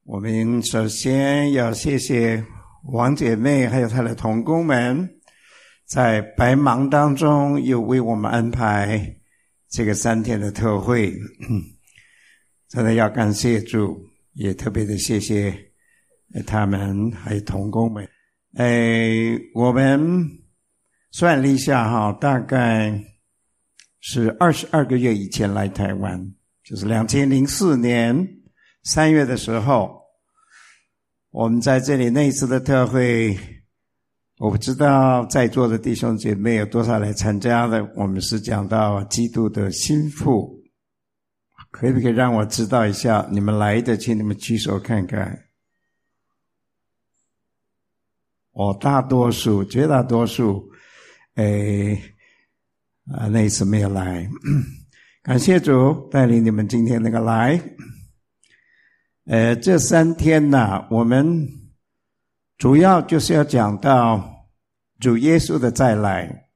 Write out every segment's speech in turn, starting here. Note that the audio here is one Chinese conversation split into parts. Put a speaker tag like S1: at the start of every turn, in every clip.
S1: 我们首先要谢谢王姐妹还有她的同工们，在百忙当中又为我们安排这个3天的特会，真的要感谢主，也特别的谢谢他们还有同工们。我们算了一下大概是22个月以前来台湾，就是2004年3月的时候，我们在这里那一次的特会，我不知道在座的弟兄姐妹有多少来参加的。我们是讲到基督的心腹，可不可以让我知道一下你们来的，请你们举手看看。大多数绝大多数那一次没有来。感谢主带领你们今天那个来。这3天呢，我们主要就是要讲到主耶稣的再来，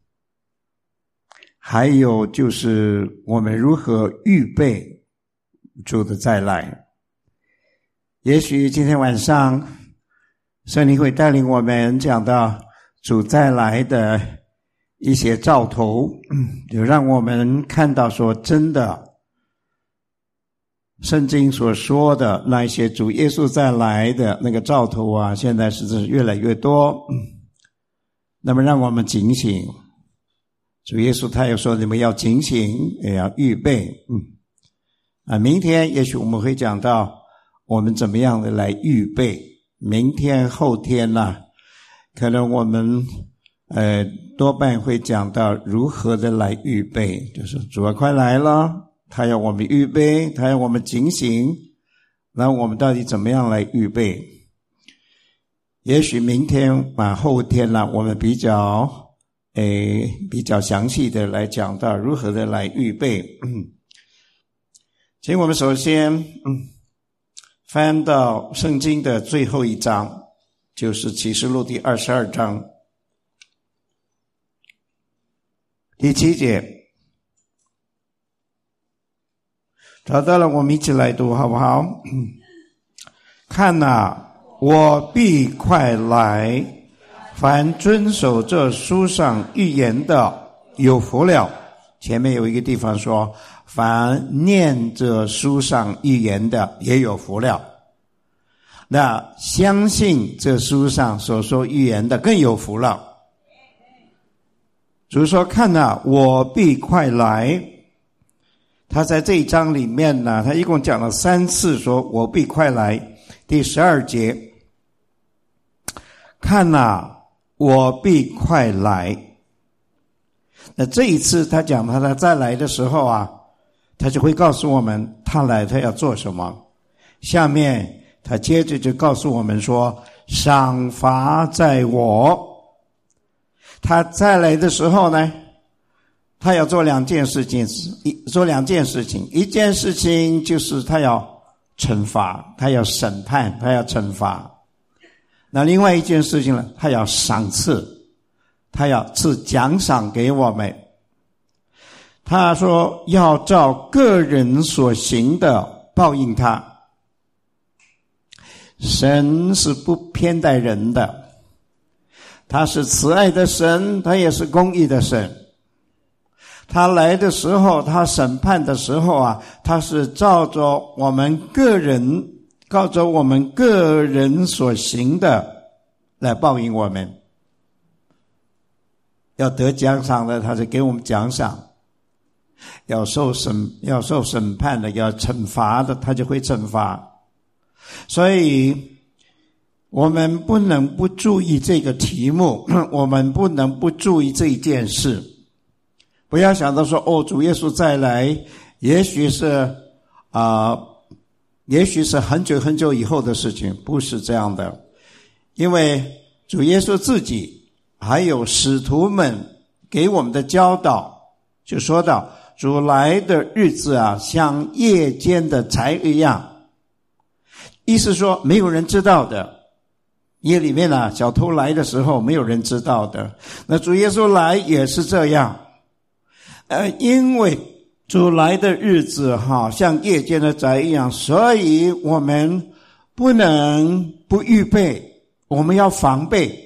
S1: 还有就是我们如何预备主的再来。也许今天晚上圣灵会带领我们讲到主再来的一些兆头，就让我们看到说真的圣经所说的那一些主耶稣再来的那个兆头啊，现在是越来越多。那么让我们警醒，主耶稣他又说你们要警醒，也要预备。明天也许我们会讲到我们怎么样的来预备。明天后天可能我们多半会讲到如何的来预备，就是主啊快来了，他要我们预备，他要我们警醒，那我们到底怎么样来预备？也许明天后天我们比较详细的来讲到如何的来预备。请我们首先翻到圣经的最后一章，就是启示录第22章第7节，找到了，我们一起来读好不好？看我必快来，凡遵守这书上预言的有福了。前面有一个地方说凡念这书上预言的也有福了，那相信这书上所说预言的更有福了。主说看我必快来，他在这一章里面他一共讲了3次说我必快来。第12节，看我必快来。那这一次他讲他再来的时候他就会告诉我们他来他要做什么。下面他接着就告诉我们说赏罚在我。他再来的时候呢，他要做2件事情，一件事情就是他要惩罚，他要审判，他要惩罚。那另外一件事情呢，他要赏赐，他要赐奖赏给我们。他说要照个人所行的报应他。神是不偏待人的，他是慈爱的神，他也是公义的神。他来的时候，他审判的时候他是照着我们个人所行的来报应我们。要得奖赏的，他就给我们奖赏；要受审判的，要惩罚的，他就会惩罚。所以我们不能不注意这个题目，我们不能不注意这一件事。不要想到说主耶稣再来，也许是很久很久以后的事情，不是这样的。因为主耶稣自己还有使徒们给我们的教导，就说到主来的日子像夜间的财一样，意思说没有人知道的。夜里面小偷来的时候没有人知道的，那主耶稣来也是这样。因为主来的日子像夜间的宅一样，所以我们不能不预备，我们要防备。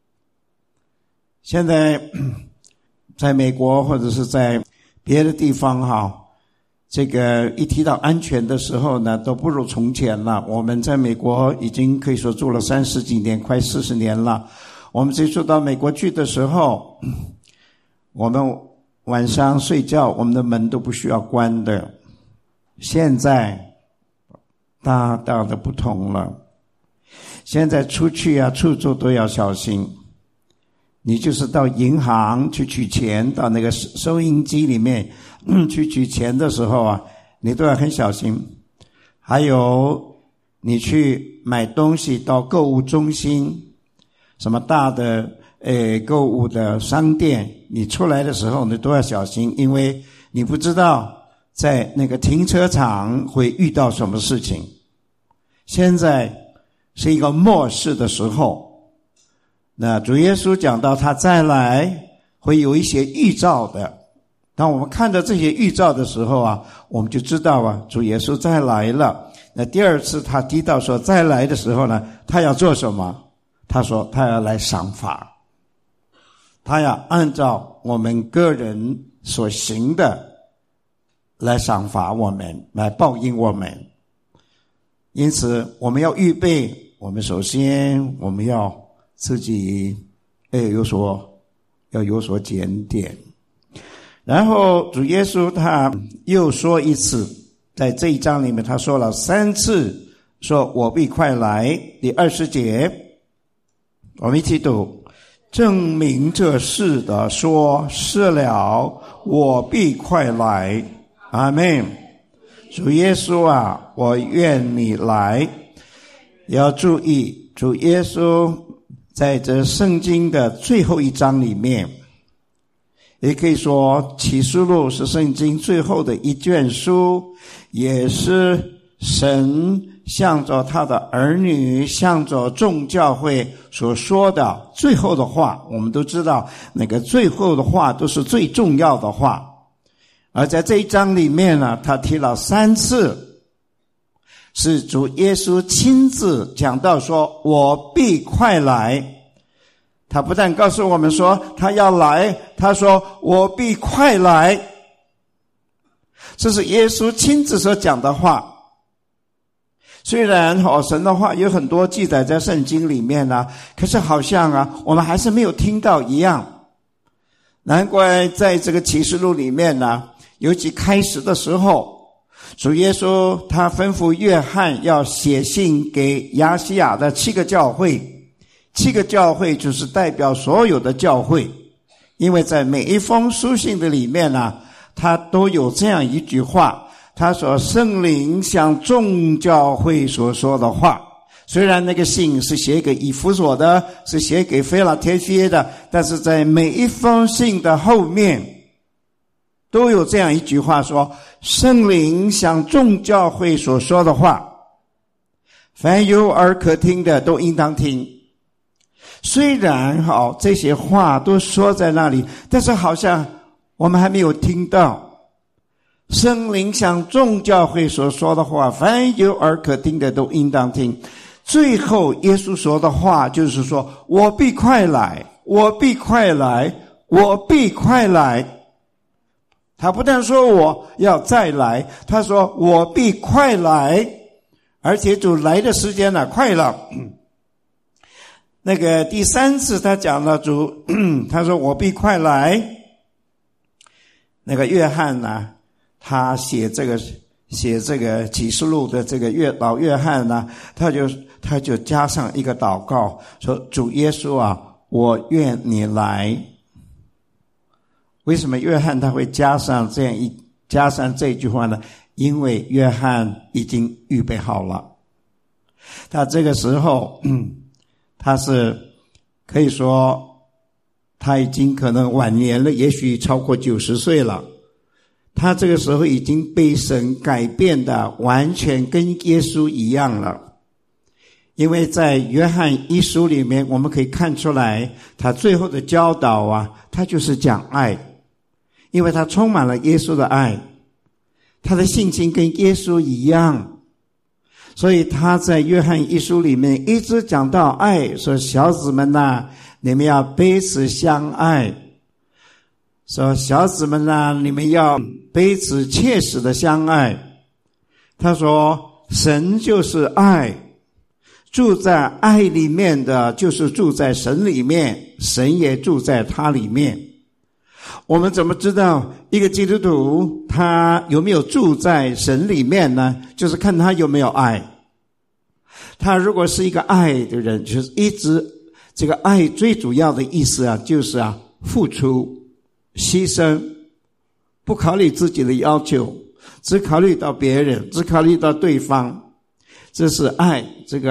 S1: 现在在美国或者是在别的地方这个一提到安全的时候呢，都不如从前了。我们在美国已经可以说住了30几年，快40年了。我们接触到美国去的时候，我们晚上睡觉，我们的门都不需要关的。现在大大的不同了，现在出去处处都要小心。你就是到银行去取钱，到那个收银机里面去取钱的时候你都要很小心。还有你去买东西到购物中心，什么大的购物的商店，你出来的时候你都要小心，因为你不知道在那个停车场会遇到什么事情。现在是一个末世的时候，那主耶稣讲到他再来会有一些预兆的。当我们看到这些预兆的时候我们就知道主耶稣再来了。那第二次他提到说再来的时候呢，他要做什么？他说他要来赏罚，他要按照我们个人所行的来赏罚我们，来报应我们。因此我们要预备，我们首先我们要自己要有所检点。然后主耶稣他又说一次，在这一章里面他说了3次，说我必快来。第20节我们一起读，证明这事的说，是了，我必快来。阿们。主耶稣我愿你来。要注意，主耶稣在这圣经的最后一章里面，也可以说启示录是圣经最后的一卷书，也是神向着他的儿女，向着众教会所说的最后的话。我们都知道那个最后的话都是最重要的话。而在这一章里面呢，他提了3次，是主耶稣亲自讲到说我必快来。他不但告诉我们说他要来，他说我必快来。这是耶稣亲自所讲的话。虽然神的话有很多记载在圣经里面可是好像我们还是没有听到一样。难怪在这个启示录里面尤其开始的时候，主耶稣他吩咐约翰要写信给亚细亚的7个教会。7个教会就是代表所有的教会，因为在每一封书信的里面他都有这样一句话，他说圣灵向众教会所说的话。虽然那个信是写给以弗所的，是写给腓拉铁非的，但是在每一封信的后面都有这样一句话，说圣灵向众教会所说的话，凡有耳可听的都应当听。虽然这些话都说在那里，但是好像我们还没有听到圣灵向众教会所说的话，凡有耳可听的都应当听。最后耶稣说的话就是说我必快来，我必快来，我必快来。他不但说我要再来，他说我必快来，而且主来的时间快了。那个第3次他讲了主他说我必快来。那个约翰他写这个启示录的这个老约翰他就加上一个祷告，说主耶稣我愿你来。为什么约翰他会加上这句话呢？因为约翰已经预备好了。他这个时候他是可以说他已经可能晚年了，也许超过90岁了。他这个时候已经被神改变的完全跟耶稣一样了。因为在约翰一书里面我们可以看出来，他最后的教导他就是讲爱。因为他充满了耶稣的爱，他的性情跟耶稣一样， 所以他在约翰一书里面一直讲到爱，说小子们啊，你们要彼此相爱，说小子们啊，你们要彼此切实的相爱。他说神就是爱，住在爱里面的就是住在神里面，神也住在他里面。我们怎么知道一个基督徒他有没有住在神里面呢？就是看他有没有爱。他如果是一个爱的人，就是一直这个爱最主要的意思啊，就是付出牺牲，不考虑自己的要求，只考虑到别人，只考虑到对方，这是爱。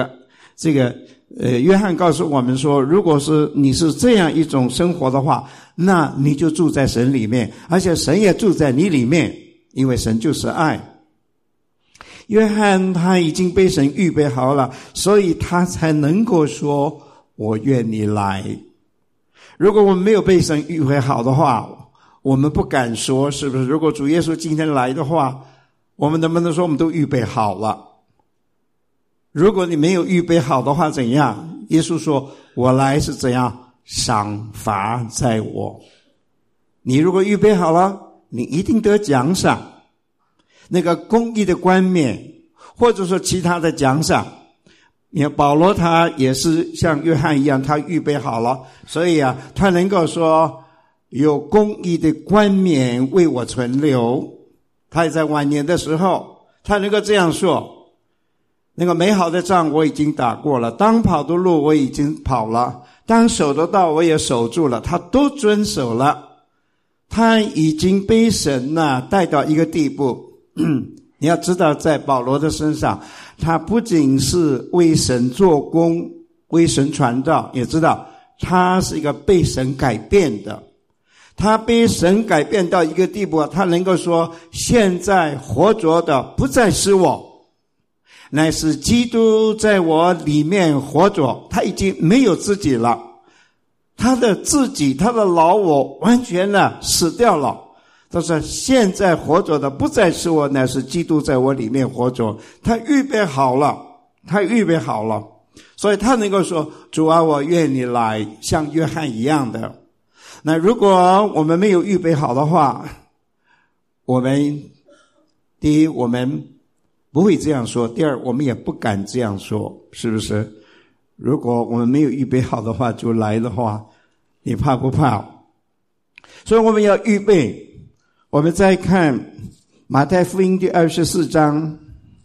S1: 约翰告诉我们说，如果是你是这样一种生活的话，那你就住在神里面，而且神也住在你里面，因为神就是爱。约翰他已经被神预备好了，所以他才能够说我愿你来。如果我们没有被神预备好的话，我们不敢说，是不是？如果主耶稣今天来的话，我们能不能说我们都预备好了？如果你没有预备好的话，怎样？耶稣说我来是怎样？赏罚在我。你如果预备好了，你一定得奖赏，那个公义的冠冕，或者说其他的奖赏。你看保罗他也是像约翰一样，他预备好了，所以他能够说有公义的冠冕为我存留。他也在晚年的时候，他能够这样说，那个美好的仗我已经打过了，当跑的路我已经跑了，当守的道我也守住了，他都遵守了。他已经被神带到一个地步。你要知道在保罗的身上，他不仅是为神做工，为神传道，也知道他是一个被神改变的。他被神改变到一个地步，他能够说现在活着的不再是我，乃是基督在我里面活着。他已经没有自己了，他的自己，他的老我完全死掉了。他说现在活着的不再是我，乃是基督在我里面活着。他预备好了，所以他能够说主啊，我愿你来，像约翰一样的。那如果我们没有预备好的话，第一我们不会这样说，第二我们也不敢这样说，是不是？如果我们没有预备好的话就来的话，你怕不怕？所以我们要预备。我们再看马太福音第24章，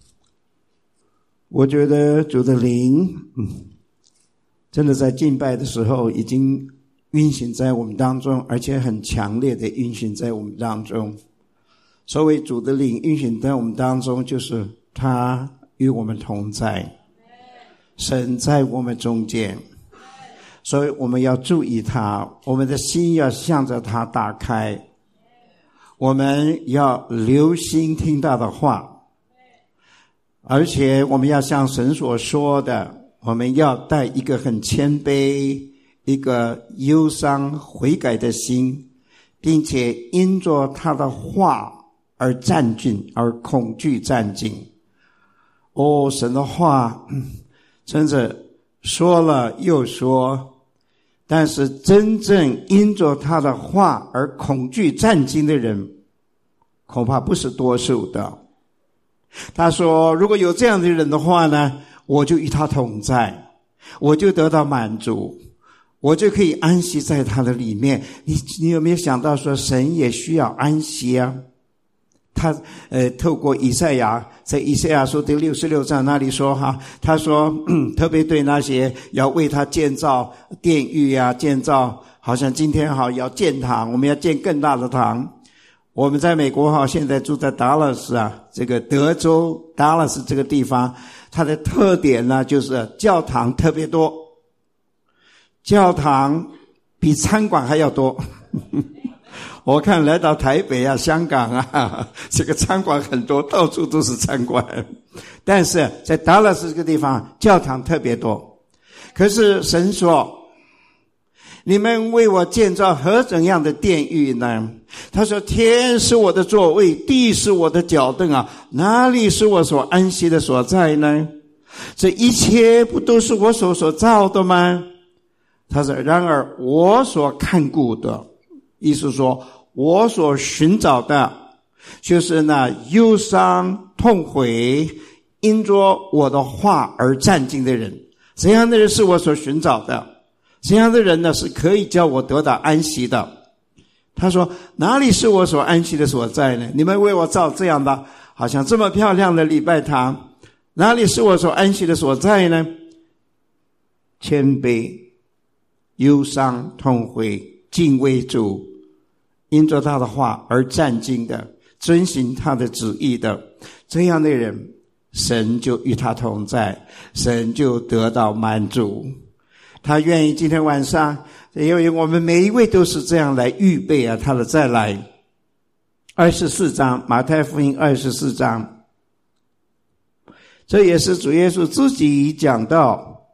S1: 我觉得主的灵真的在敬拜的时候已经运行在我们当中，而且很强烈的运行在我们当中。所谓主的灵运行在我们当中，就是他与我们同在，神在我们中间，所以我们要注意他，我们的心要向着他打开，我们要留心听他的话，而且我们要像神所说的，我们要带一个很谦卑，一个忧伤悔改的心，并且因着他的话而战兢，而恐惧战兢。神的话真的说了又说，但是真正因着他的话而恐惧战兢的人恐怕不是多数的。他说如果有这样的人的话呢，我就与他同在，我就得到满足，我就可以安息在他的里面。你有没有想到说神也需要安息啊？他透过以赛亚，在以赛亚书第66章那里说他说特别对那些要为他建造殿宇啊，建造好像今天要建堂，我们要建更大的堂。我们在美国现在住在达拉斯这个德州达拉斯这个地方，它的特点呢就是教堂特别多，教堂比餐馆还要多。我看来到台北香港这个餐馆很多，到处都是餐馆，但是在达拉斯这个地方教堂特别多。可是神说你们为我建造何怎样的殿宇呢？他说，天是我的座位，地是我的脚凳啊，哪里是我所安息的所在呢？这一切不都是我手所造的吗？他说，然而我所看顾的，意思说我所寻找的，就是那忧伤痛悔因着我的话而战兢的人。怎样的人是我所寻找的？怎样的人呢，是可以叫我得到安息的？他说，哪里是我所安息的所在呢？你们为我造这样的好像这么漂亮的礼拜堂，哪里是我所安息的所在呢？谦卑、忧伤、痛悔、敬畏主，因着他的话而战兢的，遵行他的旨意的，这样的人，神就与他同在，神就得到满足。他愿意今天晚上，因为我们每一位都是这样来预备啊，他的再来。24章，马太福音24章，这也是主耶稣自己讲到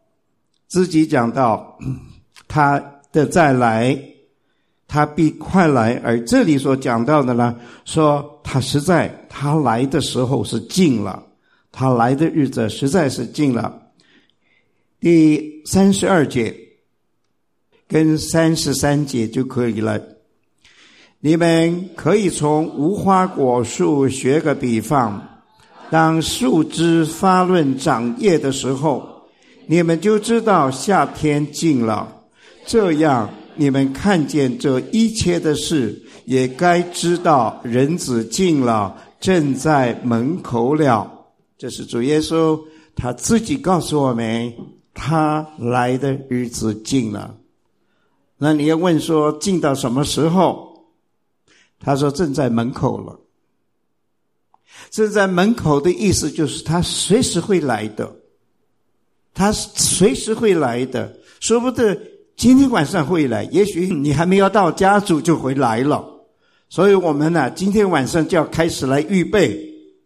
S1: 他的再来，他必快来。而这里所讲到的呢，说他来的时候是近了，他来的日子实在是近了。第32节跟33节就可以了。你们可以从无花果树学个比方，当树枝发论长叶的时候，你们就知道夏天近了。这样你们看见这一切的事，也该知道人子近了，正在门口了。这是主耶稣他自己告诉我们，他来的日子近了。那你要问说，近到什么时候？他说正在门口了。正在门口的意思就是他随时会来的，他随时会来的，说不定今天晚上会来，也许你还没有到家主就回来了。所以我们呢，今天晚上就要开始来预备，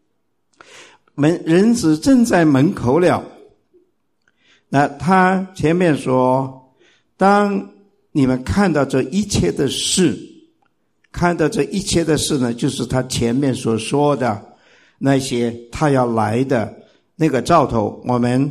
S1: 人子正在门口了。那他前面说，当你们看到这一切的事呢，就是他前面所说的那些他要来的那个兆头。我们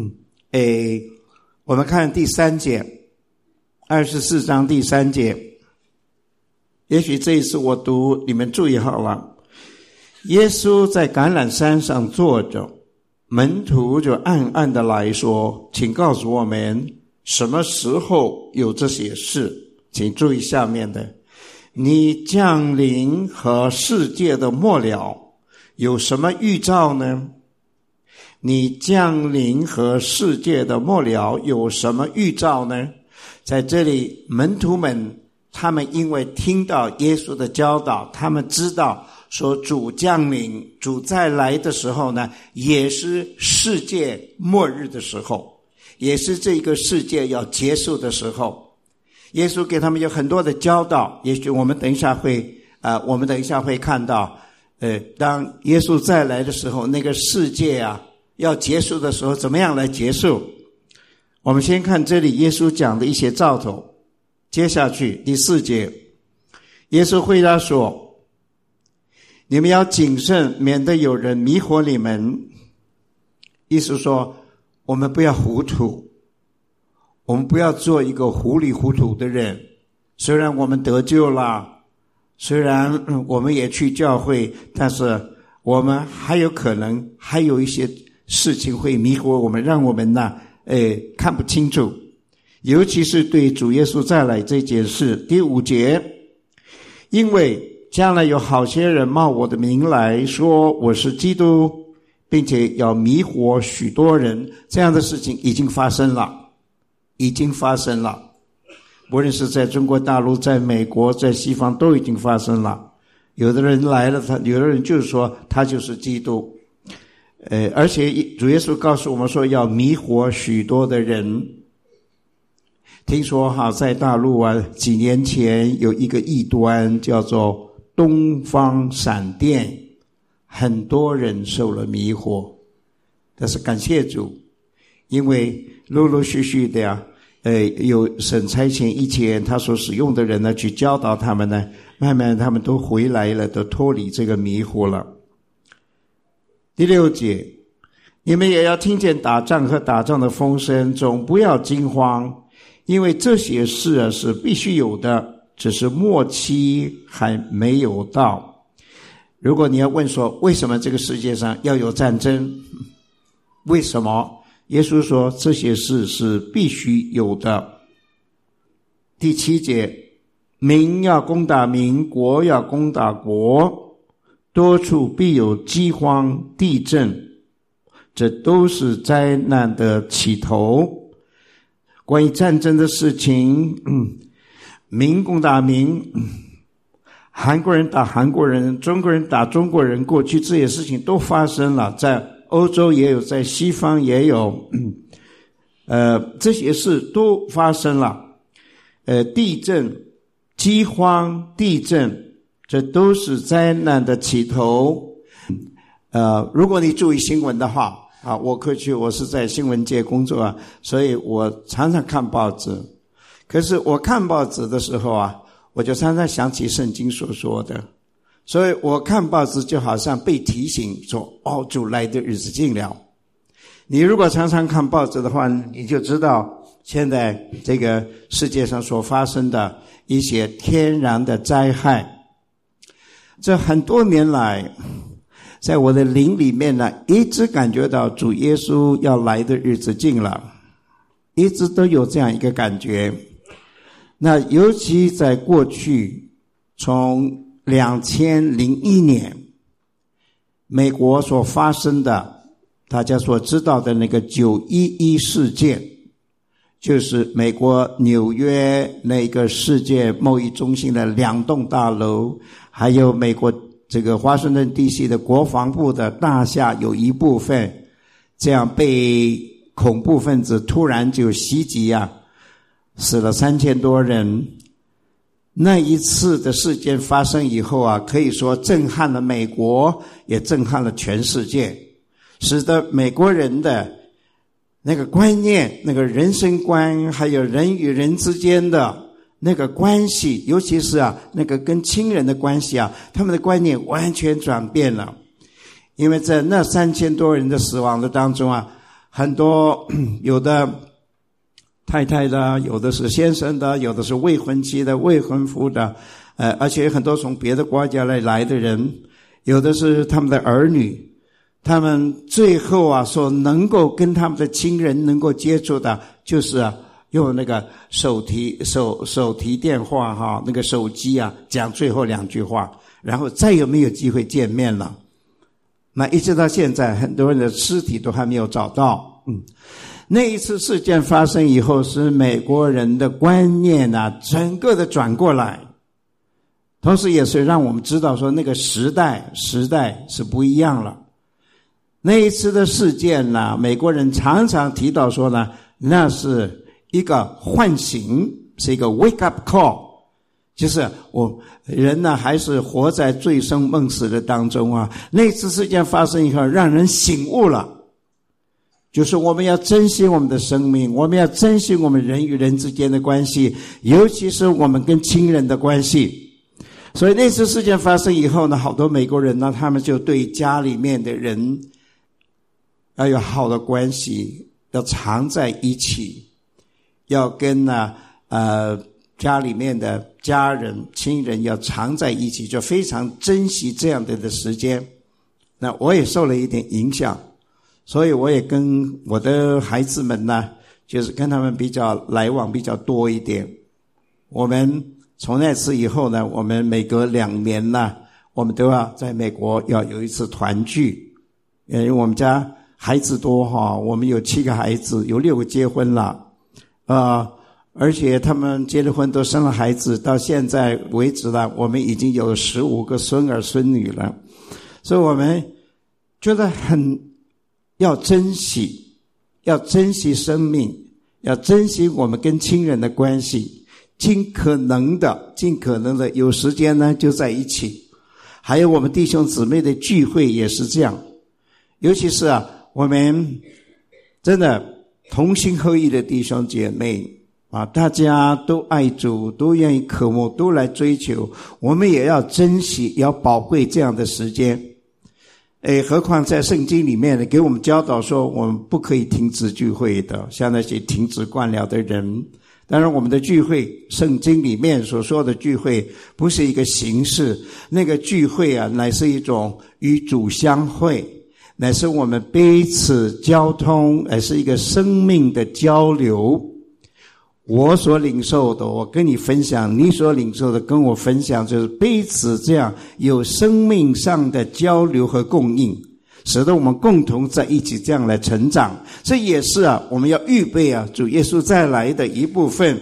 S1: 看第3节，24章第3节，也许这一次我读，你们注意好了。耶稣在橄榄山上坐着，门徒就暗暗的来说，请告诉我们什么时候有这些事。请注意下面的，你降临和世界的末了有什么预兆呢？你降临和世界的末了有什么预兆呢？在这里，门徒们他们因为听到耶稣的教导，他们知道说主降临，主再来的时候呢，也是世界末日的时候，也是这个世界要结束的时候。耶稣给他们有很多的教导，也许我们等一下会看到，当耶稣再来的时候，那个世界啊要结束的时候，怎么样来结束？我们先看这里耶稣讲的一些兆头。接下去第4节，耶稣回答说，你们要谨慎，免得有人迷惑你们。意思说，我们不要糊涂，我们不要做一个糊里糊涂的人。虽然我们得救了，虽然我们也去教会，但是我们还有可能还有一些事情会迷惑我们，让我们看不清楚。尤其是对主耶稣再来这件事。第5节，因为将来有好些人冒我的名来说我是基督，并且要迷惑许多人。这样的事情已经发生了。无论是在中国大陆，在美国，在西方都已经发生了。有的人来了，有的人就是说他就是基督。而且主耶稣告诉我们说要迷惑许多的人。听说在大陆几年前有一个异端叫做东方闪电，很多人受了迷惑。但是感谢主，因为陆陆续续的有神差遣一切他所使用的人呢，去教导他们呢，慢慢他们都回来了，都脱离这个迷惑了。第6节，你们也要听见打仗和打仗的风声，总不要惊慌，因为这些事是必须有的，只是末期还没有到。如果你要问说，为什么这个世界上要有战争？为什么？耶稣说这些事是必须有的。第7节，民要攻打民，国要攻打国，多处必有饥荒、地震，这都是灾难的起头。关于战争的事情，民攻打民，韩国人打韩国人，中国人打中国人，过去这些事情都发生了，在欧洲也有，在西方也有，这些事都发生了。地震、饥荒、地震，这都是灾难的起头。如果你注意新闻的话，我是在新闻界工作啊，所以我常常看报纸。可是我看报纸的时候啊，我就常常想起圣经所说的，所以我看报纸就好像被提醒说，主来的日子近了。你如果常常看报纸的话，你就知道现在这个世界上所发生的一些天然的灾害。这很多年来，在我的灵里面呢，一直感觉到主耶稣要来的日子近了，一直都有这样一个感觉。那尤其在过去，从2001年美国所发生的大家所知道的那个911事件，就是美国纽约那个世界贸易中心的2栋大楼，还有美国这个华盛顿地区的国防部的大厦有一部分这样被恐怖分子突然就袭击啊，死了3000多人。那一次的事件发生以后啊，可以说震撼了美国，也震撼了全世界，使得美国人的那个观念，那个人生观，还有人与人之间的那个关系，尤其是那个跟亲人的关系他们的观念完全转变了。因为在那3000多人的死亡的当中很多有的太太的，有的是先生的，有的是未婚妻的、未婚夫的，而且很多从别的国家来的人，有的是他们的儿女。他们最后所能够跟他们的亲人能够接触的，就是用那个手提电话那个手机讲最后2句话，然后再也没有机会见面了。那一直到现在，很多人的尸体都还没有找到。那一次事件发生以后，使美国人的观念整个的转过来，同时也是让我们知道说那个时代是不一样了。那一次的事件美国人常常提到说那是一个唤醒，是一个 wake up call， 就是我人还是活在醉生梦死的当中那次事件发生以后，让人醒悟了，就是我们要珍惜我们的生命，我们要珍惜我们人与人之间的关系，尤其是我们跟亲人的关系。所以那次事件发生以后呢，好多美国人他们就对家里面的人要有好的关系，要常在一起，要跟家里面的家人亲人要常在一起，就非常珍惜这样的时间。那我也受了一点影响，所以我也跟我的孩子们就是跟他们比较来往比较多一点。我们从那次以后呢，我们每隔2年我们都要在美国要有一次团聚。因为我们家孩子多我们有7个孩子，有6个结婚了而且他们结了婚都生了孩子，到现在为止我们已经有15个孙儿孙女了。所以我们觉得很要珍惜生命，要珍惜我们跟亲人的关系，尽可能的有时间就在一起。还有我们弟兄姊妹的聚会也是这样，尤其是我们真的同心合意的弟兄姐妹， 大家都爱主，都愿意渴慕，都来追求，我们也要珍惜，也要宝贵这样的时间。何况在圣经里面呢，给我们教导说，我们不可以停止聚会的，像那些停止惯了的人。当然我们的聚会，圣经里面所说的聚会不是一个形式，那个聚会啊，乃是一种与主相会，乃是我们彼此交通，乃是一个生命的交流。我所领受的，我跟你分享，你所领受的跟我分享，就是彼此这样有生命上的交流和供应，使得我们共同在一起这样来成长。这也是我们要预备主耶稣再来的一部分。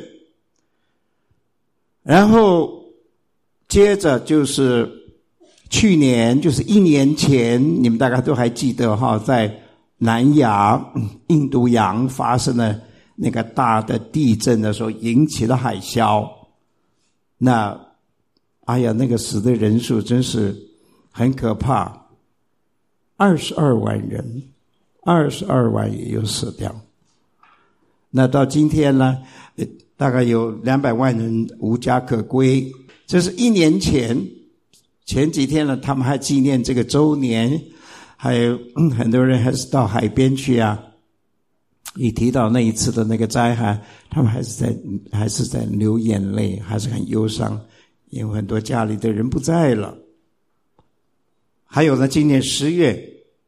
S1: 然后接着就是去年，就是1年前，你们大概都还记得在南亚印度洋发生了那个大的地震的时候，引起了海啸。那那个死的人数真是很可怕，22万人，22万也有死掉。那到今天呢，大概有200万人无家可归。这是1年前几天呢，他们还纪念这个周年，还有很多人还是到海边去一提到那一次的那个灾害，他们还是在流眼泪，还是很忧伤，因为很多家里的人不在了。还有呢，今年10月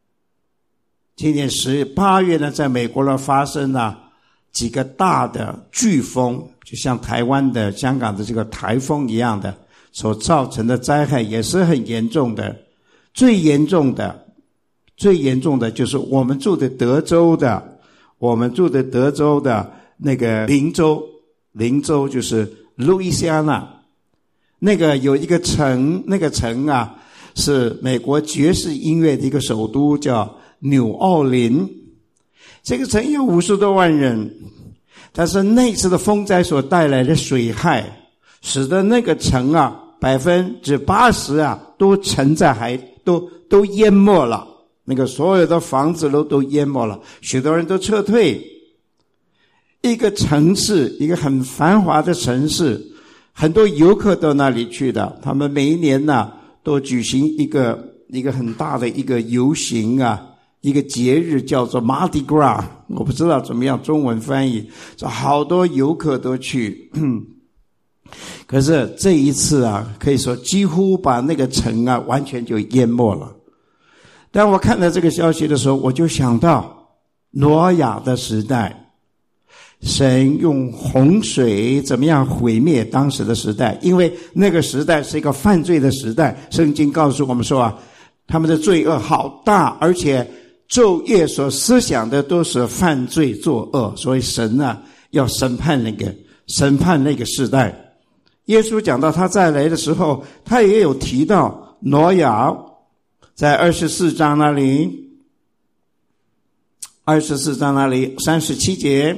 S1: 8月呢，在美国呢发生了几个大的飓风，就像台湾的、香港的这个台风一样的，所造成的灾害也是很严重的。最严重的就是我们住的德州的那个林州就是路易斯安那，那个有一个城，那个城是美国爵士音乐的一个首都，叫纽奥林。这个城有50多万人，但是那次的风灾所带来的水害，使得那个城80%都沉在海，都淹没了。那个所有的房子都淹没了，许多人都撤退。一个城市，一个很繁华的城市，很多游客到那里去的，他们每一年都举行一个很大的一个游行一个节日叫做 Mardi Gras， 我不知道怎么样中文翻译，好多游客都去。可是这一次可以说几乎把那个城完全就淹没了。当我看到这个消息的时候，我就想到挪亚的时代，神用洪水怎么样毁灭当时的时代，因为那个时代是一个犯罪的时代。圣经告诉我们说他们的罪恶好大，而且昼夜所思想的都是犯罪作恶，所以神要审判那个时代。耶稣讲到他再来的时候，他也有提到挪亚，在24章那里37节，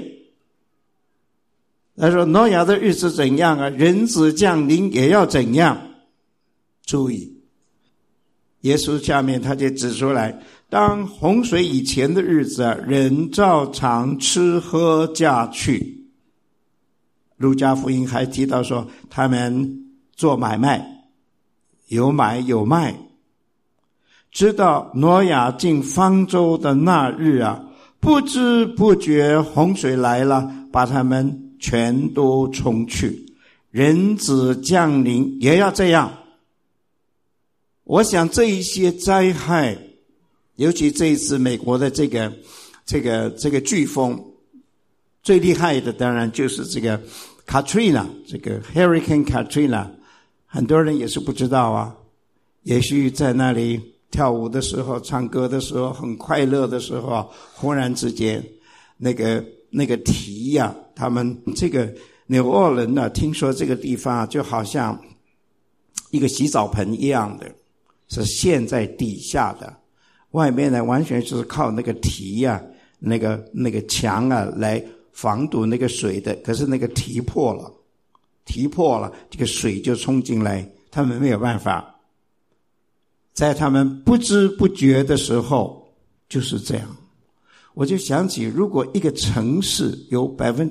S1: 他说挪亚的日子怎样人子降临也要怎样。注意，耶稣下面他就指出来，当洪水以前的日子人照常吃喝嫁娶。路加福音还提到说，他们做买卖，有买有卖。直到挪亚进方舟的那日不知不觉洪水来了，把他们全都冲去。人子降临也要这样。我想这一些灾害，尤其这一次美国的这个飓风，最厉害的当然就是这个 Katrina， 这个 Hurricane Katrina， 很多人也是不知道也许在那里跳舞的时候，唱歌的时候，很快乐的时候忽然之间那个堤他们这个纽奥人听说这个地方就好像一个洗澡盆一样的，是陷在底下的，外面呢完全就是靠那个堤那个墙来防堵那个水的。可是那个堤破了，这个水就冲进来，他们没有办法。在他们不知不觉的时候就是这样。 我就想起，如果一个城市有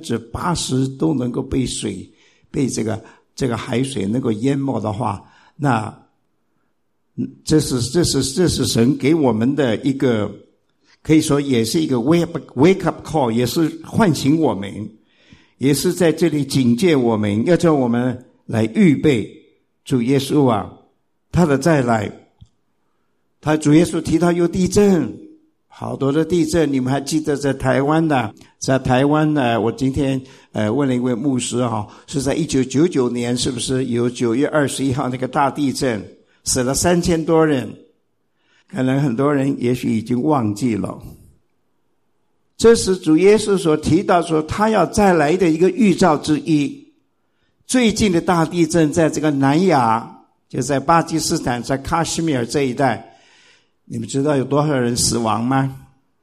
S1: 80% 都能够被这个海水能够淹没的话，那这是神给我们的一个，可以说也是一个 wake up call， 也是唤醒我们，也是在这里警戒我们，要叫我们来预备主耶稣啊，他的再来。主耶稣提到有地震，好多的地震，你们还记得在台湾的？在台湾呢，我今天问了一位牧师是在1999年，是不是有9月21号那个大地震，死了3000多人？可能很多人也许已经忘记了。这是主耶稣所提到说他要再来的一个预兆之一。最近的大地震在这个南亚，就在巴基斯坦，在喀什米尔这一带，你们知道有多少人死亡吗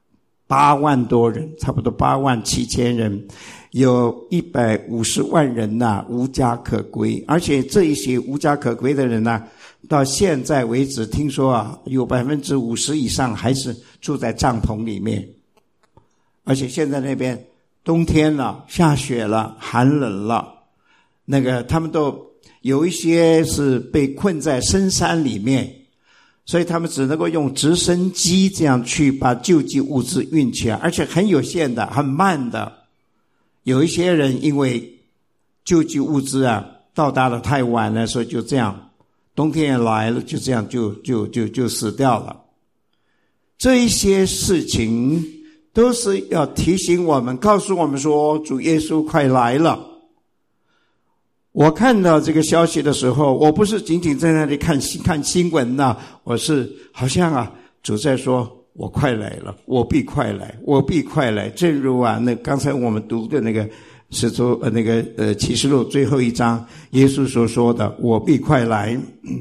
S1: ？8万多人，差不多8万7千人，有150万人无家可归。而且这一些无家可归的人到现在为止听说有 50% 以上还是住在帐篷里面。而且现在那边冬天了，下雪了，寒冷了，他们都有一些是被困在深山里面，所以他们只能够用直升机这样去把救济物资运起来，而且很有限的，很慢的。有一些人因为救济物资到达了太晚了，所以就这样，冬天也来了，就这样就死掉了。这一些事情都是要提醒我们，告诉我们说主耶稣快来了。我看到这个消息的时候，我不是仅仅在那里看新闻我是好像主在说我快来了，我必快来，我必快来。正如刚才我们读的那个启示录最后一章耶稣所说的我必快来。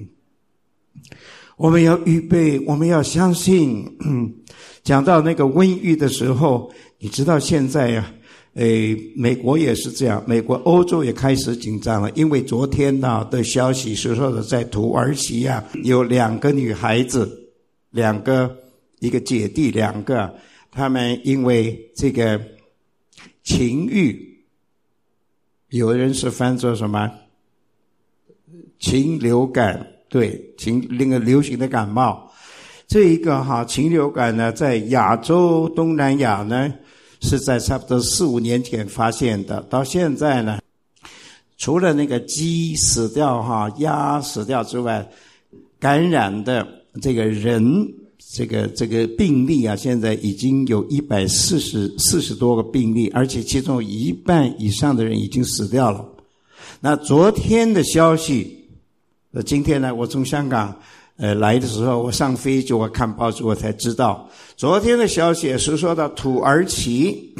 S1: 我们要预备，我们要相信。讲到那个瘟疫的时候，你知道现在美国也是这样，美国欧洲也开始紧张了，因为昨天的消息是说的，在土耳其有2个女孩子，一个姐弟2个，他们因为这个情欲，有人是翻作什么禽流感，对，那个流行的感冒。这一个禽流感呢，在亚洲东南亚呢是在差不多4-5年前发现的，到现在呢，除了那个鸡死掉鸭死掉之外，感染的这个人这个病例现在已经有140多个病例，而且其中1半以上的人已经死掉了。那昨天的消息，今天呢，我从香港来的时候，我上飞机，我看报纸，我才知道昨天的消息是说到土耳其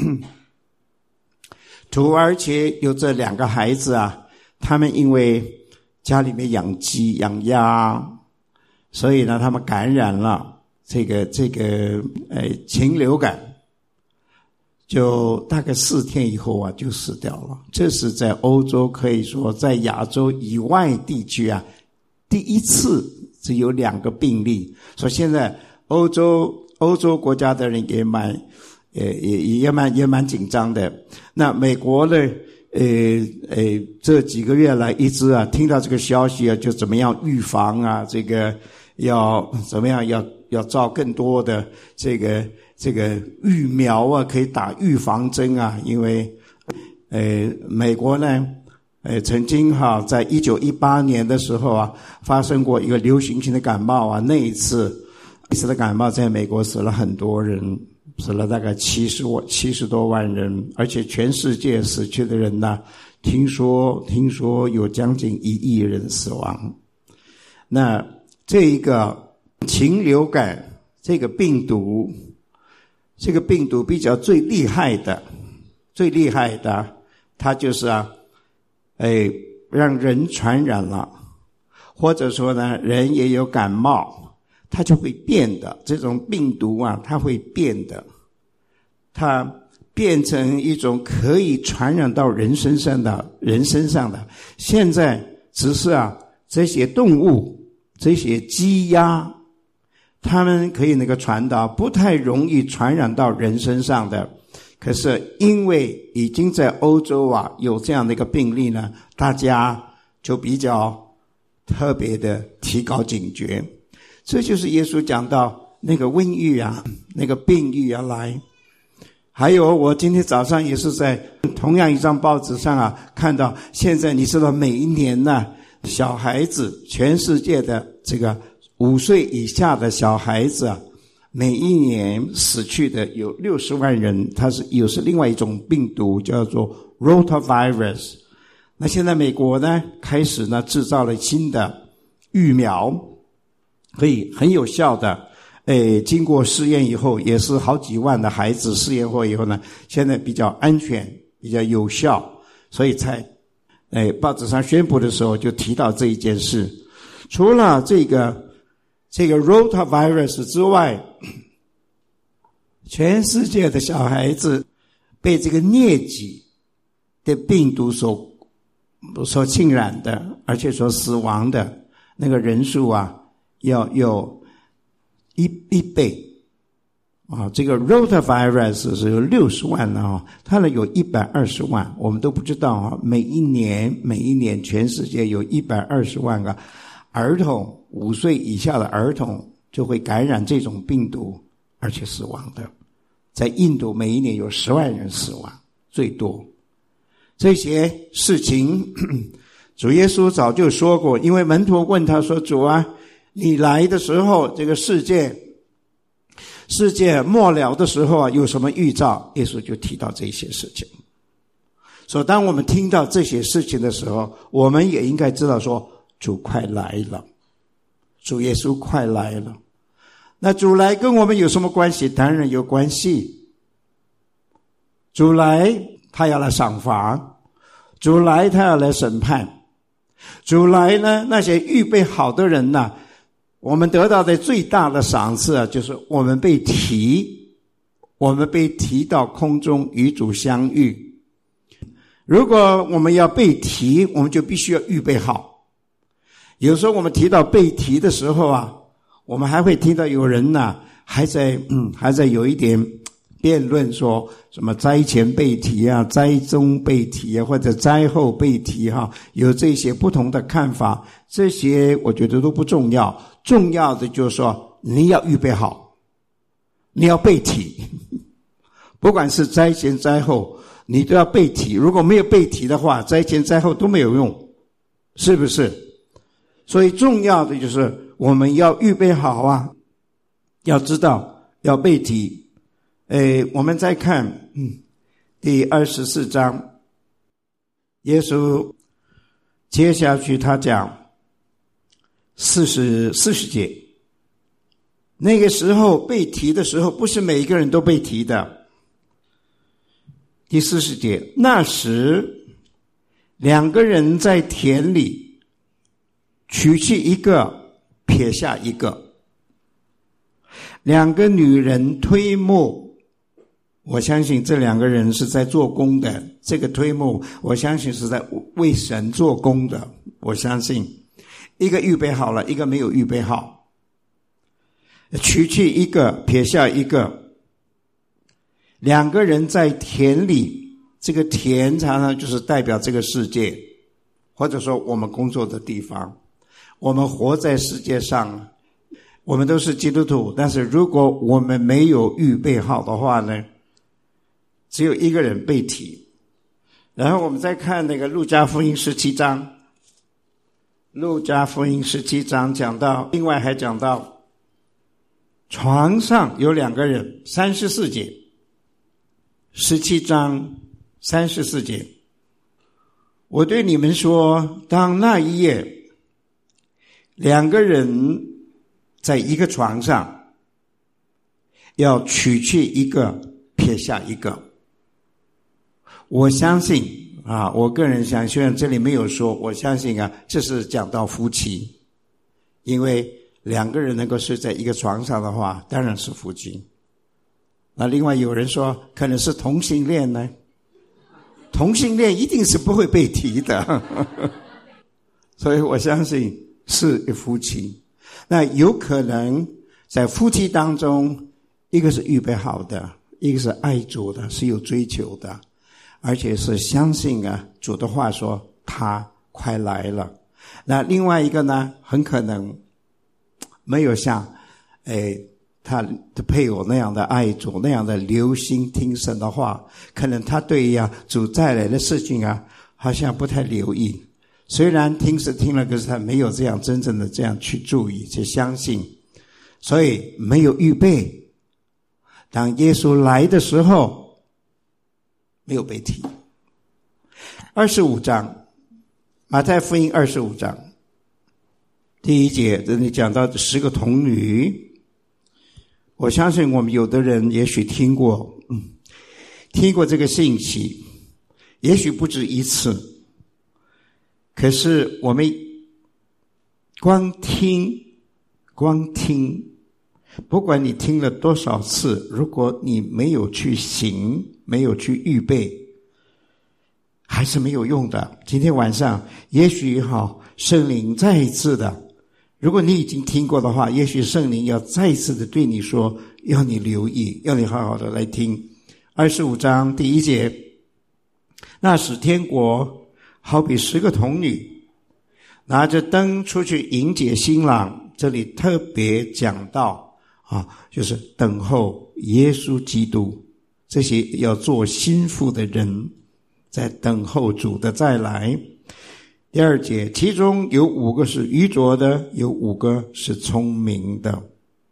S1: 有这2个孩子他们因为家里面养鸡养鸭，所以呢他们感染了这个禽流感，就大概4天以后就死掉了。这是在欧洲，可以说在亚洲以外地区第一次只有2个病例，所以现在欧洲国家的人也蛮紧张的。那美国呢这几个月来一直听到这个消息就怎么样预防这个要怎么样要造更多的这个疫苗可以打预防针因为美国呢曾经在1918年的时候发生过一个流行性的感冒那一次的感冒在美国死了很多人，死了大概70多万人，而且全世界死去的人听说有将近1亿人死亡。那这一个禽流感这个病毒比较最厉害的它就是让人传染了，或者说呢人也有感冒，它就会变的。这种病毒它会变的，它变成一种可以传染到人身上的。现在只是这些动物，这些鸡鸭， 他们可以传导，不太容易传染到人身上的。可是因为已经在欧洲有这样的一个病例呢，大家就比较特别的提高警觉。这就是耶稣讲到那个瘟疫那个病疫来。还有我今天早上也是在同样一张报纸上看到，现在你知道每一年小孩子，全世界的这个5岁以下的小孩子每一年死去的有60万人，它是另外一种病毒，叫做 rotavirus。 那现在美国呢开始制造了新的疫苗，可以很有效的经过试验以后，也是好几万的孩子试验过以后呢，现在比较安全，比较有效，所以才报纸上宣布的时候就提到这一件事。除了这个 rotavirus 之外，全世界的小孩子被这个疟疾的病毒所侵染的，而且所死亡的那个人数要有一倍这个 rotavirus 是有60万的它有120万，我们都不知道每一年全世界有120万个儿童，5岁以下的儿童就会感染这种病毒而且死亡的。在印度每一年有10万人死亡，最多。这些事情主耶稣早就说过，因为门徒问他说，主你来的时候，这个世界末了的时候有什么预兆？耶稣就提到这些事情。所以当我们听到这些事情的时候，我们也应该知道说，主快来了，主耶稣快来了。那主来跟我们有什么关系？当然有关系。主来他要来赏罚，主来他要来审判，主来呢，那些预备好的人我们得到的最大的赏赐就是我们被提到空中与主相遇。如果我们要被提，我们就必须要预备好。有时候我们提到被提的时候我们还会听到有人还在有一点辩论，说什么灾前被提灾中被提或者灾后被提有这些不同的看法。这些我觉得都不重要，重要的就是说你要预备好，你要被提不管是灾前灾后你都要被提。如果没有被提的话，灾前灾后都没有用，是不是？所以重要的就是我们要预备好要知道要被提。我们再看第24章，耶稣接下去他讲40节，那个时候被提的时候，不是每一个人都被提的。第40节，那时2个人在田里，取去一个，撇下一个，2个女人推磨。我相信这2个人是在做工的，这个推磨我相信是在为神做工的。我相信一个预备好了，一个没有预备好，取去一个，撇下一个。2个人在田里，这个田常常就是代表这个世界，或者说我们工作的地方。我们活在世界上，我们都是基督徒，但是如果我们没有预备好的话呢，只有一个人被提。然后我们再看那个路加福音17章，路加福音17章讲到，另外还讲到床上有2个人，34节，17章34节，我对你们说，当那一夜2个人在一个床上，要取去一个，撇下一个。我相信我个人想，虽然这里没有说，我相信这是讲到夫妻，因为2个人能够睡在一个床上的话，当然是夫妻。那另外有人说可能是同性恋呢，同性恋一定是不会被提的所以我相信是夫妻。那有可能在夫妻当中，一个是预备好的，一个是爱主的，是有追求的，而且是相信主的话说他快来了。那另外一个呢，很可能没有像他的配偶那样的爱主，那样的留心听神的话，可能他对主再来的事情好像不太留意。虽然听是听了，可是他没有这样真正的这样去注意去相信，所以没有预备。当耶稣来的时候没有被提。25章，马太福音25章第1节，这里讲到10个童女。我相信我们有的人也许听过这个信息，也许不止一次，可是我们光听，不管你听了多少次，如果你没有去行，没有去预备，还是没有用的。今天晚上也许圣灵再一次的，如果你已经听过的话，也许圣灵要再一次的对你说，要你留意，要你好好的来听。25章第1节，那时天国好比10个童女拿着灯出去迎接新郎，这里特别讲到就是等候耶稣基督，这些要做心腹的人在等候主的再来。第2节，其中有5个是愚拙的，有5个是聪明的。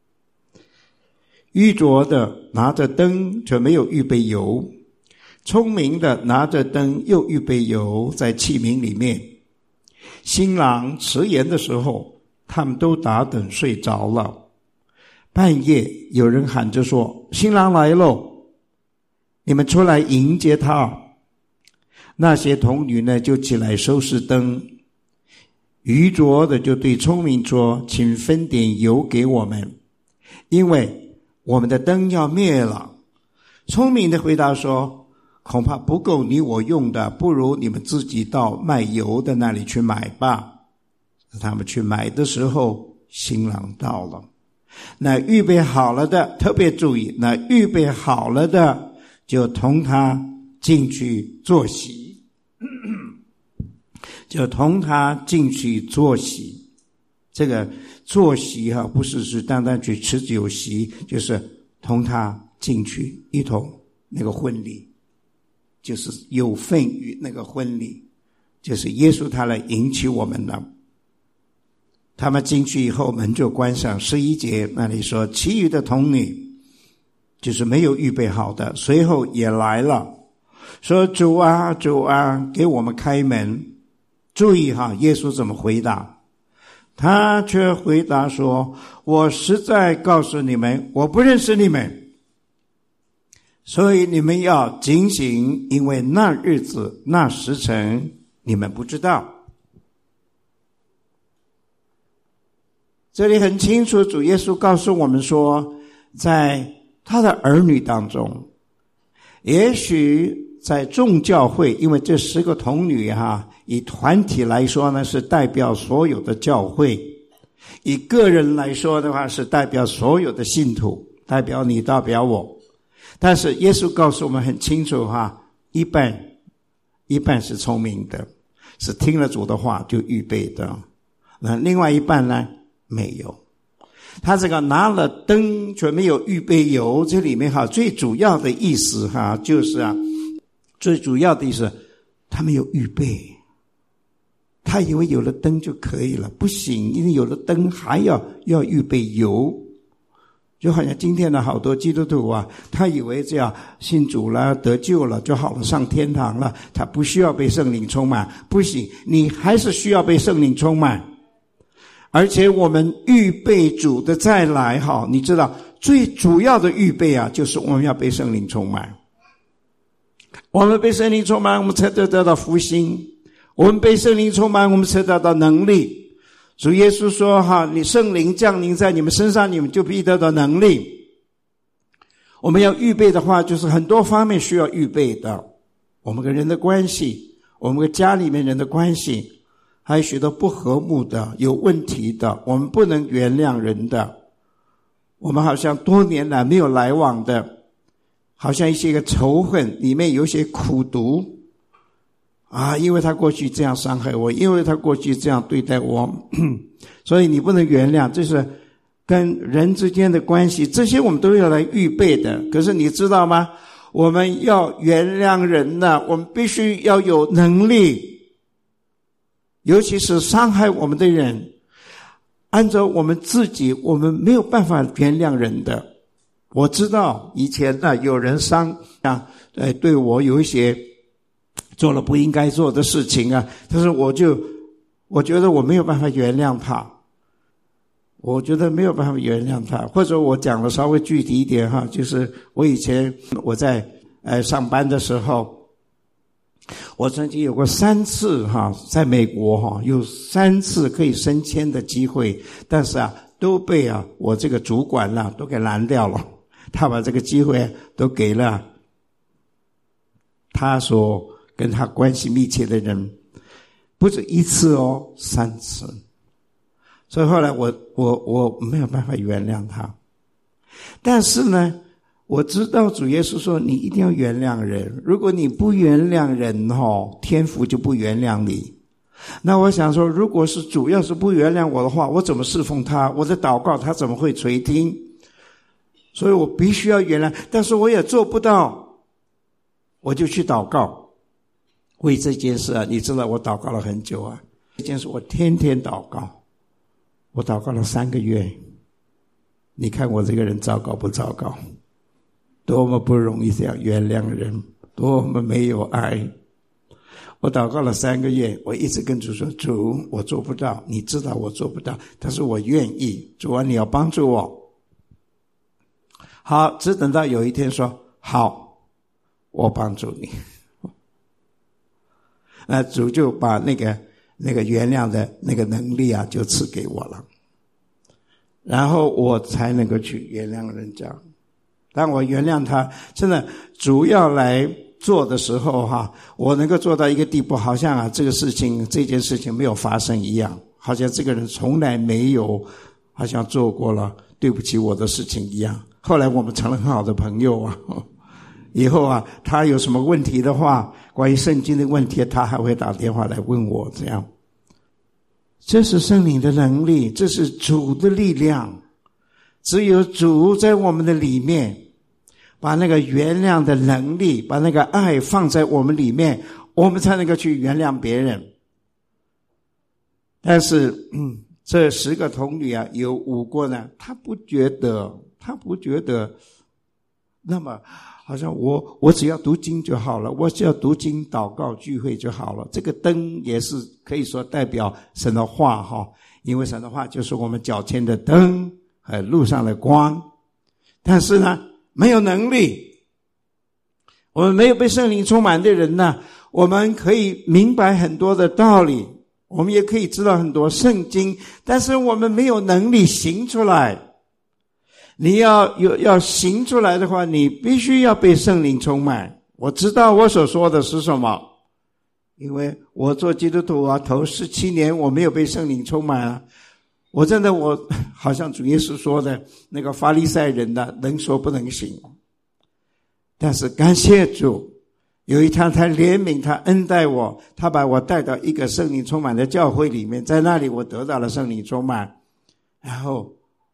S1: 愚拙的拿着灯却没有预备油，聪明的拿着灯又预备油在器皿里面。新郎迟延的时候，他们都打盹睡着了。半夜有人喊着说，新郎来喽，你们出来迎接他。那些童女呢，就起来收拾灯。愚拙的就对聪明说，请分点油给我们，因为我们的灯要灭了。聪明的回答说，恐怕不够你我用的，不如你们自己到卖油的那里去买吧。他们去买的时候，新郎到了。那预备好了的，特别注意，那预备好了的就同他进去坐席，就同他进去坐席。这个坐席不是单单去吃酒席，就是同他进去一同那个婚礼，就是有份于那个婚礼，就是耶稣他来迎娶我们了。他们进去以后，门就关上。11节那里说，其余的童女就是没有预备好的，随后也来了，说主啊主啊，给我们开门。注意耶稣怎么回答，他却回答说，我实在告诉你们，我不认识你们，所以你们要警醒，因为那日子那时辰你们不知道。这里很清楚，主耶稣告诉我们说，在他的儿女当中，也许在众教会，因为这10个童女以团体来说呢，是代表所有的教会；以个人来说的话，是代表所有的信徒，代表你，代表我。但是耶稣告诉我们很清楚一半是聪明的，是听了主的话就预备的，那另外一半呢，没有。他这个拿了灯却没有预备油，这里面最主要的意思就是最主要的意思，他没有预备。他以为有了灯就可以了，不行，因为有了灯还要预备油。就好像今天的好多基督徒他以为这样信主了，得救了就好了，上天堂了，他不需要被圣灵充满。不行，你还是需要被圣灵充满。而且我们预备主的再来你知道最主要的预备就是我们要被圣灵充满。我们被圣灵充满，我们才得到福音。我们被圣灵充满，我们才得到能力。主耶稣说你圣灵降临在你们身上，你们就必得到能力。我们要预备的话，就是很多方面需要预备的。我们跟人的关系，我们跟家里面人的关系，还有许多不和睦的，有问题的，我们不能原谅人的， 我们好像多年来没有来往的，好像一些个仇恨，里面有一些苦毒啊，因为他过去这样伤害我，因为他过去这样对待我所以你不能原谅，这是跟人之间的关系，这些我们都要来预备的。可是你知道吗？我们要原谅人呢，我们必须要有能力，尤其是伤害我们的人，按照我们自己，我们没有办法原谅人的。我知道以前呢，有人对我有一些做了不应该做的事情啊，但是我觉得我没有办法原谅他，我觉得没有办法原谅他。或者我讲的稍微具体一点哈，就是我以前我在上班的时候，我曾经有过3次在美国有3次可以升迁的机会，但是都被我这个主管都给拦掉了。他把这个机会都给了他所跟他关系密切的人，不止1次3次。所以后来我没有办法原谅他。但是呢，我知道主耶稣说你一定要原谅人，如果你不原谅人天父就不原谅你。那我想说，如果是主要是不原谅我的话，我怎么侍奉他？我的祷告他怎么会垂听？所以我必须要原谅，但是我也做不到，我就去祷告。为这件事你知道我祷告了很久这件事我天天祷告，我祷告了3个月。你看我这个人糟糕不糟糕？多么不容易这样原谅人，多么没有爱。我祷告了3个月，我一直跟主说，主，我做不到，你知道我做不到，但是我愿意，主啊，你要帮助我。好，只等到有一天说，好，我帮助你。那主就把那个原谅的那个能力就赐给我了，然后我才能够去原谅人家。当我原谅他，真的主要来做的时候我能够做到一个地步，好像这件事情没有发生一样，好像这个人从来没有好像做过了对不起我的事情一样。后来我们成了很好的朋友以后他有什么问题的话，关于圣经的问题，他还会打电话来问我，这样。这是圣灵的能力，这是主的力量。只有主在我们的里面，把那个原谅的能力，把那个爱放在我们里面，我们才能够去原谅别人。但是这10个童女有5个呢，他不觉得那么好像我只要读经就好了，我只要读经祷告聚会就好了。这个灯也是可以说代表神的话因为神的话就是我们脚前的灯和路上的光。但是呢，没有能力，我们没有被圣灵充满的人呢，我们可以明白很多的道理，我们也可以知道很多圣经，但是我们没有能力行出来。你要行出来的话，你必须要被圣灵充满。我知道我所说的是什么，因为我做基督徒头17年我没有被圣灵充满我真的好像主耶稣说的那个法利赛人能说不能行。但是感谢主，有一天他怜悯，他恩待我，他把我带到一个圣灵充满的教会里面，在那里我得到了圣灵充满，然后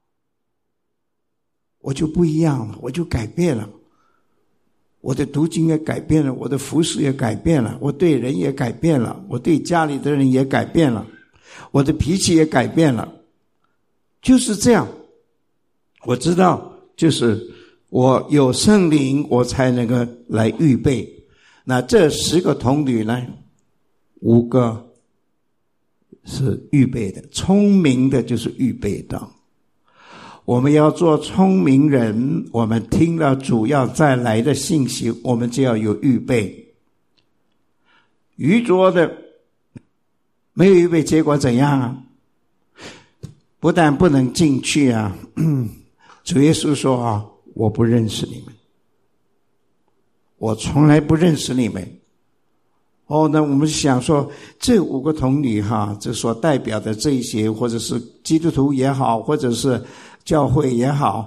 S1: 我就不一样了，我就改变了，我的读经也改变了，我的服事也改变了，我对人也改变了，我对家里的人也改变了，我的脾气也改变了。就是这样，我知道就是我有圣灵，我才能够来预备。那这10个童女呢，5个是预备的，聪明的就是预备的。我们要做聪明人，我们听到主要再来的信息，我们就要有预备。愚拙的没有预备，结果怎样不但不能进去主耶稣说我不认识你们，我从来不认识你们。那我们想说这5个童女这所代表的这一些，或者是基督徒也好，或者是教会也好，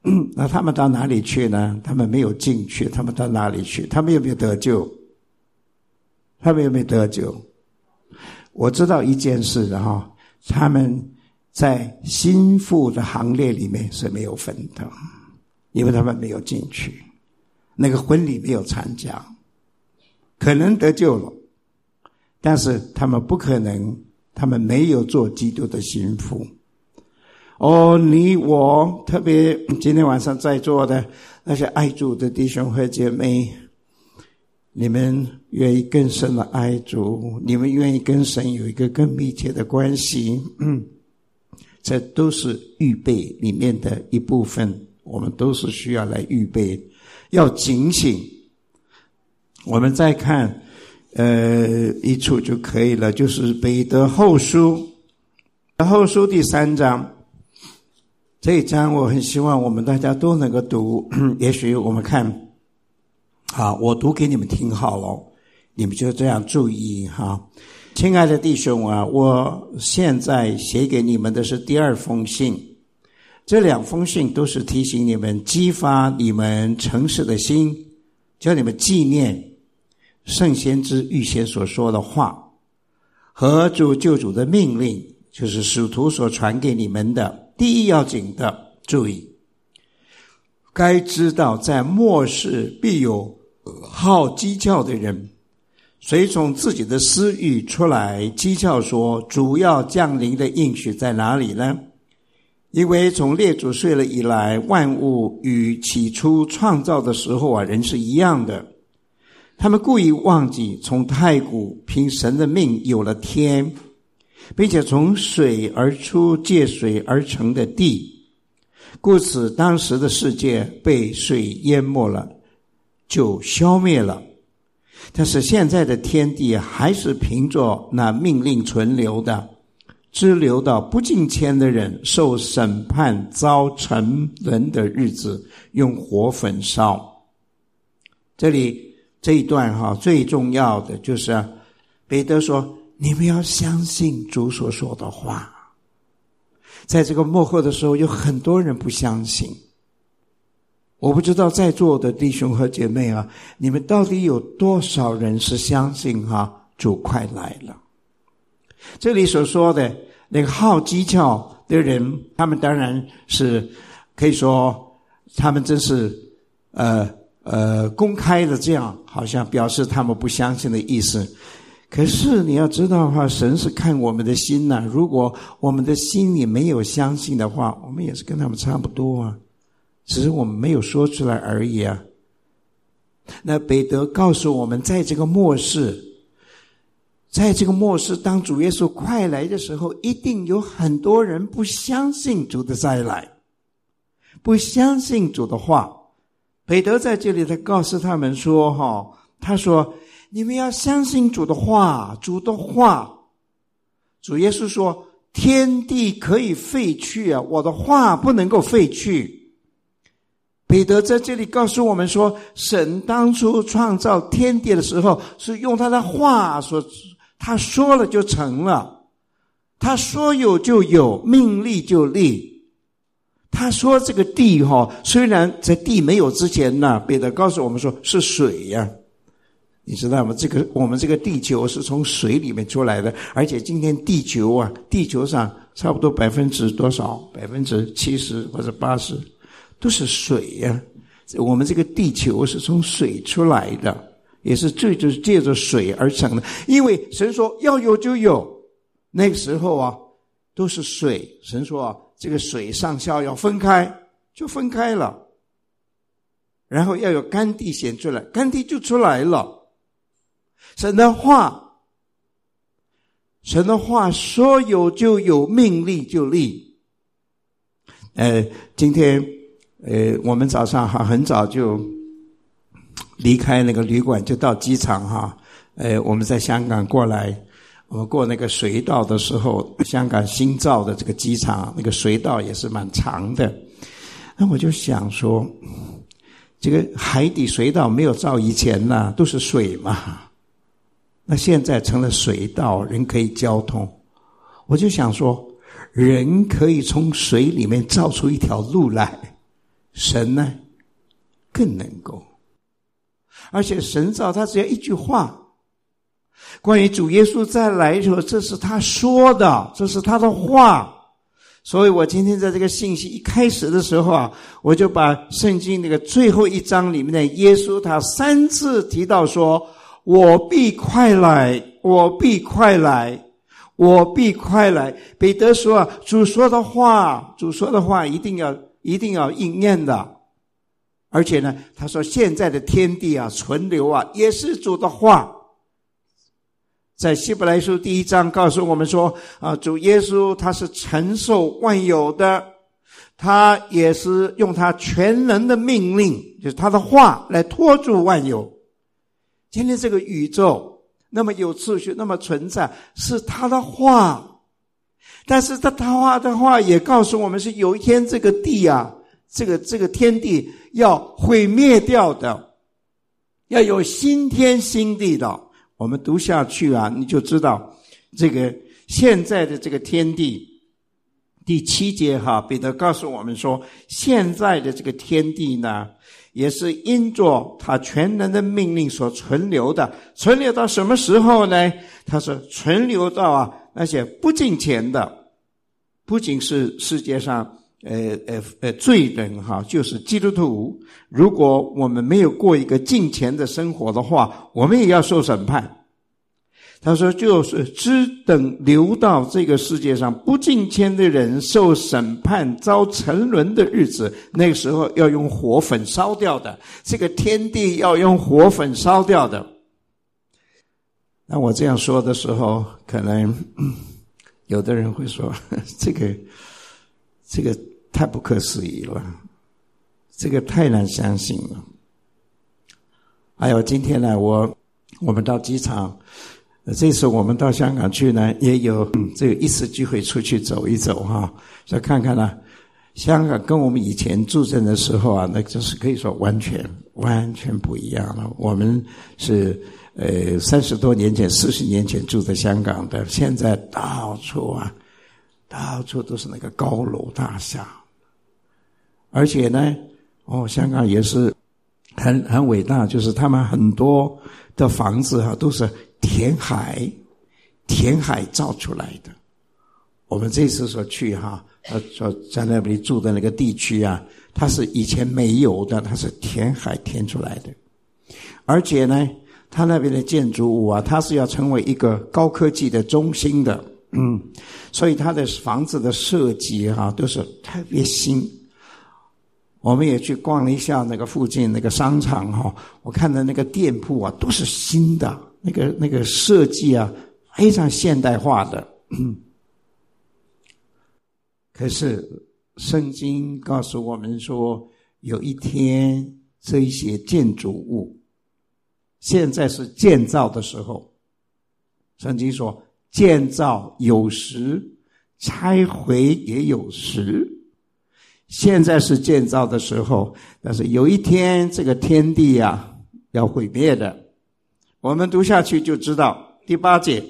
S1: 那他们到哪里去呢？他们没有进去，他们到哪里去？他们有没有得救？他们有没有得救？我知道一件事哈，他们在心腹的行列里面是没有分的，因为他们没有进去，那个婚礼没有参加，可能得救了，但是他们不可能，他们没有做基督的心腹。你我，特别今天晚上在座的那些爱主的弟兄和姐妹，你们愿意更深的爱主，你们愿意跟神有一个更密切的关系，这都是预备里面的一部分，我们都是需要来预备，要警醒。我们再看一处就可以了，就是彼得后书第3章。这一章我很希望我们大家都能够读，也许我们看我读给你们听好了，你们就这样注意哈。亲爱的弟兄啊，我现在写给你们的是第2封信，这2封信都是提醒你们，激发你们诚实的心，叫你们纪念圣先知预先所说的话和主救主的命令，就是使徒所传给你们的。第一要紧的，注意，该知道在末世必有好讥诮的人，随从自己的私欲出来讥诮说，主要降临的应许在哪里呢？因为从列祖睡了以来，万物与起初创造的时候人是一样的。他们故意忘记从太古凭神的命有了天，并且从水而出，借水而成的地，故此当时的世界被水淹没了，就消灭了。但是现在的天地还是凭着那命令存留的，支流到不敬虔的人受审判遭沉沦的日子，用火焚烧。这里这一段最重要的就是彼得说，你们要相信主所说的话。在这个末后的时候，有很多人不相信。我不知道在座的弟兄和姐妹你们到底有多少人是相信主快来了。这里所说的那个好讥诮的人，他们当然是可以说他们真是公开的这样好像表示他们不相信的意思。可是你要知道神是看我们的心如果我们的心里没有相信的话，我们也是跟他们差不多只是我们没有说出来而已那彼得告诉我们，在这个末世当主耶稣快来的时候，一定有很多人不相信主的再来，不相信主的话。彼得在这里他告诉他们说他说你们要相信主的话，主的话。主耶稣说，天地可以废去我的话不能够废去。彼得在这里告诉我们说，神当初创造天地的时候，是用他的话他说了就成了，他说有就有，命立就立。他说这个地虽然在地没有之前彼得告诉我们说是水你知道吗？我们这个地球是从水里面出来的，而且今天地球上差不多多少70%或者80%都是水我们这个地球是从水出来的，也是就是借着水而成的。因为神说要有就有，那个时候都是水，神说这个水上下要分开，就分开了。然后要有干地显出来，干地就出来了。神的话说有就有，命立就立。今天我们早上很早就离开那个旅馆，就到机场我们在香港过来，我们过那个隧道的时候，香港新造的这个机场那个隧道也是蛮长的。那我就想说，这个海底隧道没有造以前都是水嘛，那现在成了水道，人可以交通。我就想说，人可以从水里面造出一条路来， 神呢更能够。而且神造他只要一句话，关于主耶稣再来的时候，这是他说的，这是他的话。所以我今天在这个信息一开始的时候啊，我就把圣经那个最后一章里面的耶稣他3次提到说，我必快来，我必快来，我必快来。彼得说啊，主说的话一定要应验的。而且呢，他说现在的天地啊，存留啊，也是主的话。在希伯来书第1章告诉我们说啊，主耶稣他是承受万有的，他也是用他全能的命令，就是他的话来托住万有。今天这个宇宙那么有秩序，那么存在，是他的话。但是他的话也告诉我们，是有一天这个地啊，这个天地要毁灭掉的，要有新天新地的。我们读下去啊，你就知道这个现在的这个天地。第7节哈，彼得告诉我们说，现在的这个天地呢，也是因着他全能的命令所存留的。存留到什么时候呢？他说存留到啊那些不敬虔的，不仅是世界上罪人哈，就是基督徒，如果我们没有过一个敬虔的生活的话，我们也要受审判。他说就是只等流到这个世界上不敬虔的人受审判遭沉沦的日子，那个时候要用火焚烧掉的，这个天地要用火焚烧掉的。那我这样说的时候，可能有的人会说这个太不可思议了，这个太难相信了。还有今天呢，我们到机场，这次我们到香港去呢，也有这个一次机会出去走一走哈，再看看呢，香港跟我们以前住镇的时候啊，那就是可以说完全不一样了。我们是30多年前40年前住在香港的，现在到处都是那个高楼大厦。而且呢，香港也是很伟大，就是他们很多的房子啊都是填海造出来的。我们这次所去哈，说在那里住的那个地区啊，它是以前没有的，它是填海填出来的。而且呢，它那边的建筑物啊，它是要成为一个高科技的中心的，所以它的房子的设计啊都是特别新。我们也去逛了一下那个附近那个商场哈，我看到那个店铺啊都是新的，那个设计啊非常现代化的。可是圣经告诉我们说，有一天这一些建筑物现在是建造的时候，圣经说建造有时，拆毁也有时。现在是建造的时候，但是有一天这个天地啊要毁灭的。我们读下去就知道。第8节，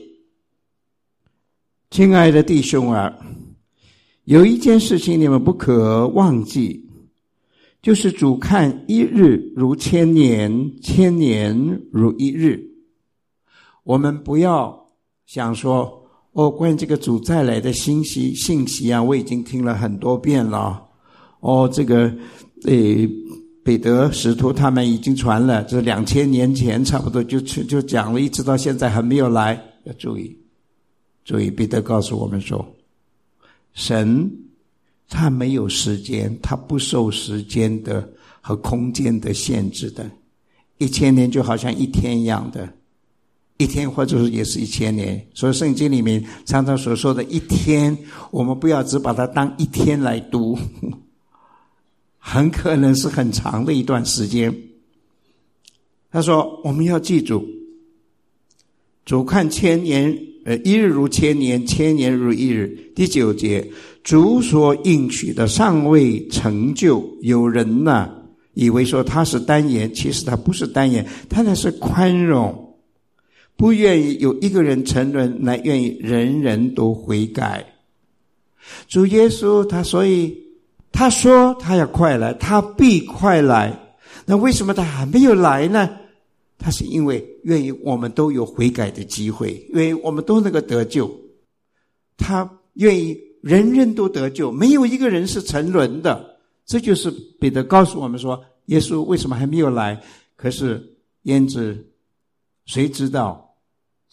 S1: 亲爱的弟兄啊，有一件事情你们不可忘记，就是主看一日如千年，千年如一日。我们不要想说关于这个主再来的信息啊，我已经听了很多遍了。这个彼得使徒他们已经传了，这2000年前差不多就讲了，一直到现在还没有来。要注意，彼得告诉我们说，神他没有时间，他不受时间的和空间的限制的。1000年就好像一天一样的，一天或者也是1000年。所以圣经里面常常所说的一天，我们不要只把它当一天来读，很可能是很长的一段时间。他说我们要记住，主看一日如千年，千年如一日。第9节，主所应许的尚未成就，有人以为说他是单言，其实他不是单言，他那是宽容，不愿意有一个人沉沦，乃愿意人人都悔改。主耶稣他所以他说他要快来，他必快来。那为什么他还没有来呢？他是因为愿意我们都有悔改的机会，因为我们都能够得救。他愿意人人都得救，没有一个人是沉沦的。这就是彼得告诉我们说，耶稣为什么还没有来？可是焉知谁知道